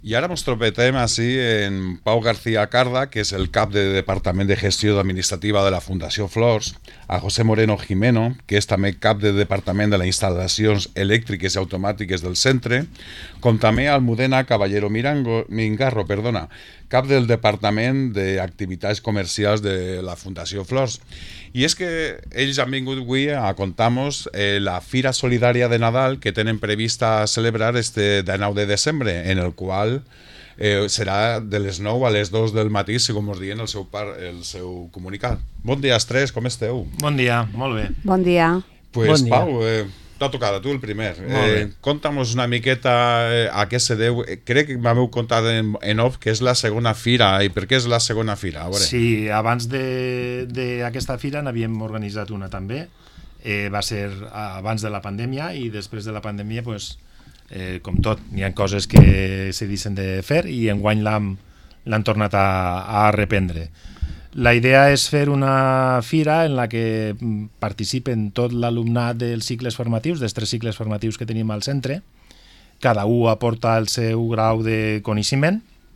I ara ens tropetem així en Pau García Carda, que és el cap de Departament de Gestió Administrativa de la Fundació Flors, a José Moreno Jimeno, que és també cap de Departament de les Instal·lacions Elèctriques i Automàtiques del centre, com també Almudena Caballero Mingarro, cap del Departament d'Activitats Comercials de la Fundació Flors. I és que ells han vingut avui a contar-nos la Fira Solidària de Nadal que tenen prevista celebrar este 19 de desembre, en el qual serà de les 9 a les 2 del matí, segons ens diuen el seu comunicat. Bon dia, els tres, com esteu? Bon dia, molt bé. Bon dia. Pues, Bon dia. Pau, t'ha tocat a tu el primer. Conta'm-nos una miqueta a què se deu. Crec que m'haveu contat en off que és la segona fira. I per què és la segona fira? A veure. Sí, abans d'aquesta fira n'havíem organitzat una també. Va ser abans de la pandèmia i després de la pandèmia, pues, com tot, n'hi ha coses que se deixen de fer i enguany l'han tornat a reprendre. La idea és fer una fira en la que participen tot l'alumnat dels cicles formatius, dels 3 cicles formatius que tenim al centre. Cada un aporta el seu grau de coneixement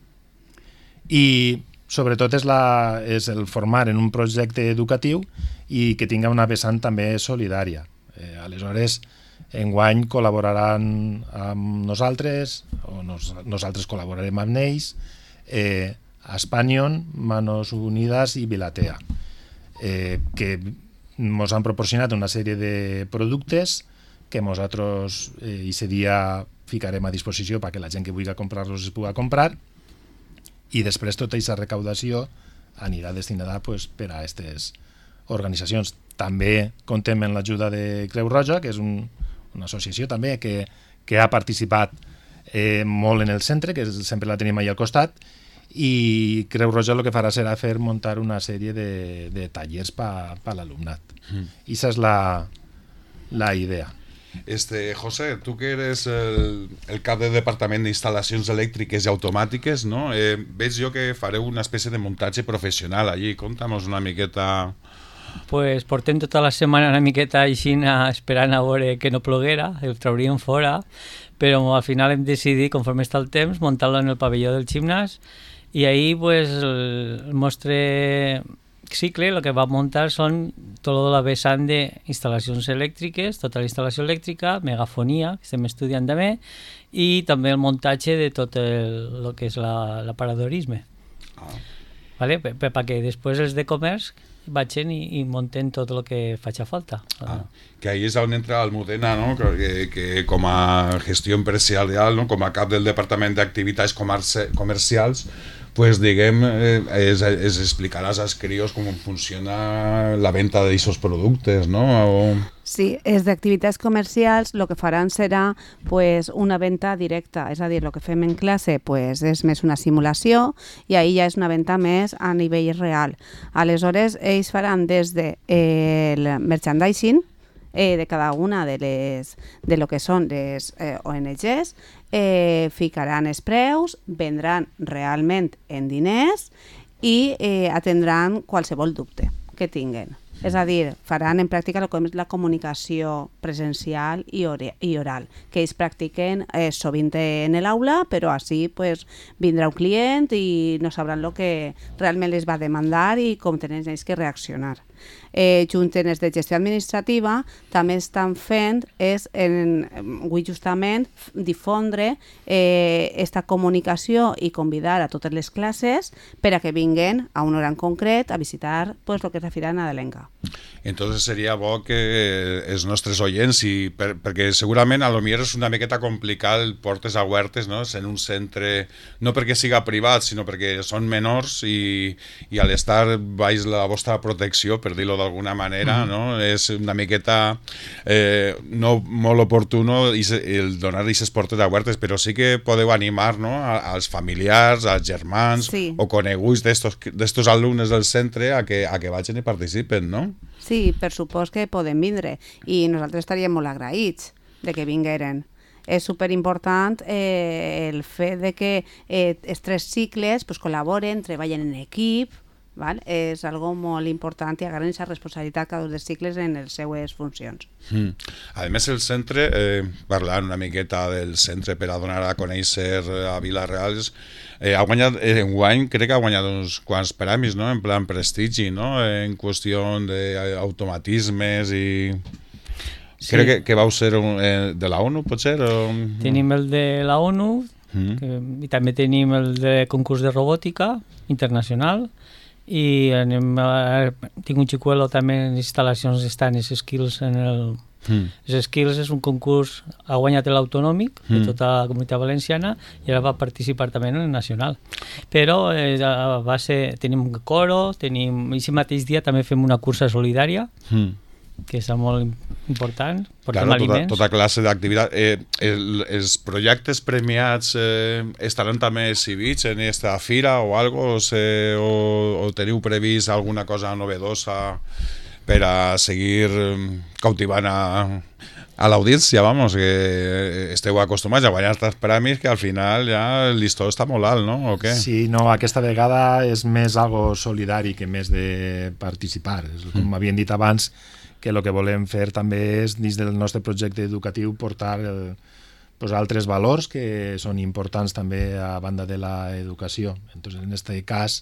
i sobretot és el formar en un projecte educatiu i que tinga una vessant també solidària. Aleshores, enguany col·laboraran amb nosaltres, o nosaltres col·laborarem amb ells, Aspanion, Manos Unidas i Vilatea, que ens han proporcionat una sèrie de productes que nosaltres aquest dia ficarem a disposició perquè la gent que vulgui comprar-los es pugui comprar i després tota aquesta recaudació anirà destinada per a aquestes organitzacions. També contem amb l'ajuda de Creu Roja, que és una associació també que ha participat molt en el centre, que sempre la tenim allà al costat, i Creu Roja el que farà serà muntar una sèrie de tallers per a l'alumnat. I aquesta és la idea. José, tu que eres el cap de Departament d'Instal·lacions Elèctriques i Automàtiques, no? Veig jo que fareu una espècie de muntatge professional allí. Conta'm una miqueta. Pues portem tota la setmana una miqueta així esperant a veure que no ploguera, el trauríem fora, però al final hem decidit, conforme està el temps, muntar-lo en el pavelló del gimnàs i ahir pues, el nostre cicle el que va muntar són tota la vessant d'instal·lacions elèctriques, tota la instal·lació elèctrica, megafonia, que estem estudiant també, i també el muntatge de tot el que és l'aparadorisme. Vale? Perquè després els de comerç vagin i munten tot el que faci falta. Que ahí és on entra Almudena, no? que com a gestió empresarial, no? Com a cap del Departament d'Activitats Comercials, pues diguem, es explicaràs als crios com funciona la venta d'aquests productes, no? Sí, és d'activitats comercials, el que faran serà pues, una venda directa, és a dir, el que fem en classe pues, és més una simulació i ahir ja és una venda més a nivell real. Aleshores, ells faran des de el merchandising de cada una de lo que són les ONGs, ficaran els preus, vendran realment en diners i atendran qualsevol dubte que tinguen. És a dir, faran en pràctica el que és la comunicació presencial i oral, que ells practiquen sovint en l'aula, però així pues, vindrà un client i no sabran el que realment les va demandar i com tenen ells que reaccionar. Juntes els de gestió administrativa també estan fent vull justament difondre esta comunicació i convidar a totes les classes per a que vinguen a una hora en concret a visitar pues, el que és la Fira Nadalenca. Entonces seria bo que els nostres oients, perquè segurament a lo millor és una miqueta complicat el portes obertes, no? En un centre, no perquè siga privat, sinó perquè són menors i a l'estar baix la vostra protecció, per dir-ho d'alguna manera, no? És una miqueta no molt oportuno el donar aquestes portes obertes, però sí que podeu animar, no? als familiars, als germans o coneguts d'estos alumnes del centre a que vagin i participen, no? Sí, per supost que poden vindre i nosaltres estaríem molt agraïts de que vingueren. És superimportant el fet de que els 3 cicles pues, col·laboren, treballen en equip, val? És algo molt important i agarren aquesta responsabilitat cada un dels cicles en les seues funcions. A més, el centre, parlant una miqueta del centre per a donar a conèixer a Vila-real, ha guanyat, enguany crec que ha guanyat uns quants premis, no? En plan prestigi, no? En qüestió d'automatismes i... Sí. Crec que vau ser de la ONU, potser? O... Tenim el de la ONU i també tenim el de concurs de robòtica internacional i tinc un xicuelo també en instal·lacions estan Skills en el... Skills és un concurs, ha guanyat l'autonòmic de tota la Comunitat Valenciana i ara va participar també en el nacional, però tenim coro, i si mateix dia també fem una cursa solidària que és molt important, portem aliments. Tota classe d'activitat. Els projectes premiats estaran també exhibits en aquesta fira o algo, o teniu previst alguna cosa novedosa per a seguir cautivant a l'audiència, vamos, que esteu acostumats a guanyar els premis, que al final ja el llistó està molt alt, no? O què? Sí, no, aquesta vegada és més algo solidari que més de participar. Com havien dit abans, que el que volem fer també és, dins del nostre projecte educatiu, portar altres valors que són importants també a banda de l'educació. Entonces, en aquest cas,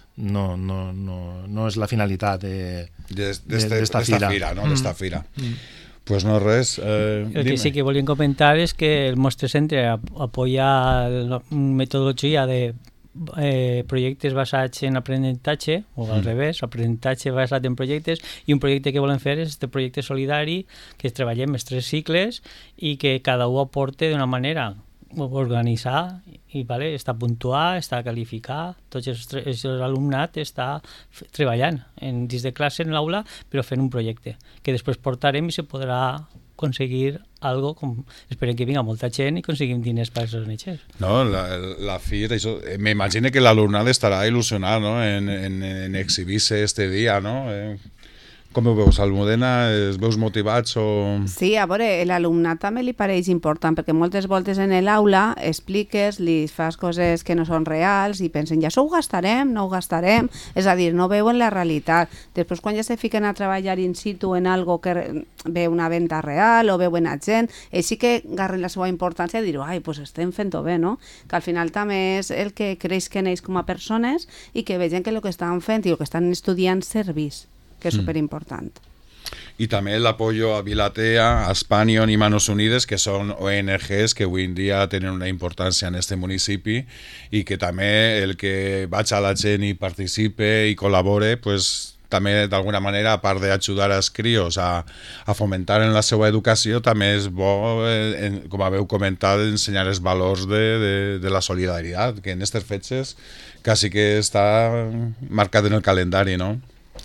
no és la finalitat d'esta fira. D'esta fira. Pues no res. El que sí que volíem comentar és que el nostre centre apoya metodologia de projectes basats en aprenentatge, o al revés, aprenentatge basat en projectes, i un projecte que volem fer és este projecte solidari, que treballem els 3 cicles i que cada un aporte d'una manera, organitzar, i està puntuar, està qualificar, tot l'alumnat està treballant dins de classe en l'aula, però fent un projecte, que després portarem i se podrà aconseguir algo, esperem que vinga molta gent i aconseguim diners per als metges. No, la fira, m'imagino que l'alumnat estarà il·lusionat, no? en exhibir-se este dia, no? Com ho veus, Almudena? Es veus motivats o...? Sí, a veure, l'alumnat també li pareix important, perquè moltes voltes en l'aula expliques, li fas coses que no són reals i pensen, ja això ho gastarem, no ho gastarem, és a dir, no veuen la realitat. Després, quan ja se fiquen a treballar in situ en algo que ve una venda real o veuen a gent, ells sí que agarren la seva importància i dir, ai, doncs estem fent-ho bé, no? Que al final també és el que creix que ells com a persones i que vegin que el que estan fent i el que estan estudiant servís, que és superimportant. I també l'apoyo a Vilatea, a Spanion i Manos Unides, que són ONGs que avui en dia tenen una importància en este municipi i que també el que vaig a la gent i participe i col·labore, pues, també d'alguna manera, a part d'ajudar els crios a fomentar en la seva educació, també és bo, com haveu comentat, ensenyar els valors de la solidaritat, que en aquestes fetges quasi que està marcat en el calendari, no?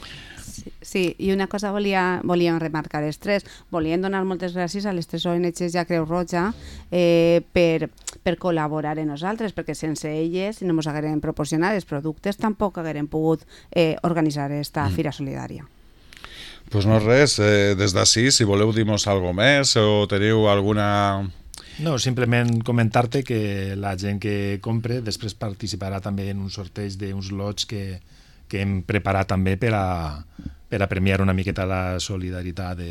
Sí, i una cosa volíem remarcar els 3. Volíem donar moltes gràcies a les 3 ONGs i a Creu Roja per col·laborar amb nosaltres, perquè sense elles, si no ens hagueren proporcionat els productes, tampoc hagueren pogut organitzar aquesta fira solidària. Pues no res, des d'ací, si voleu dir-nos alguna més o teniu alguna... No, simplement comentar-te que la gent que compre després participarà també en un sorteig d'uns lots que hem preparat també per a premiar una miqueta la solidaritat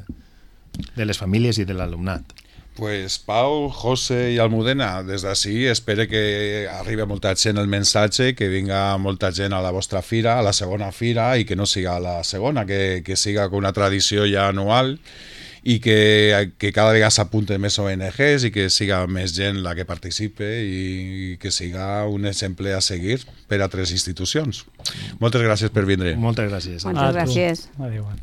de les famílies i de l'alumnat. Pues Pau, José i Almudena, des d'ací espero que arribi molta gent el missatge, que vinga molta gent a la vostra fira, a la segona fira, i que no siga la segona, que siga una tradició ja anual i que cada vegada s'apunten més ONGs i que siga més gent la que participe i que siga un exemple a seguir per a altres institucions. Moltes gràcies per vindre. Moltes gràcies. Moltes gràcies. Adéu.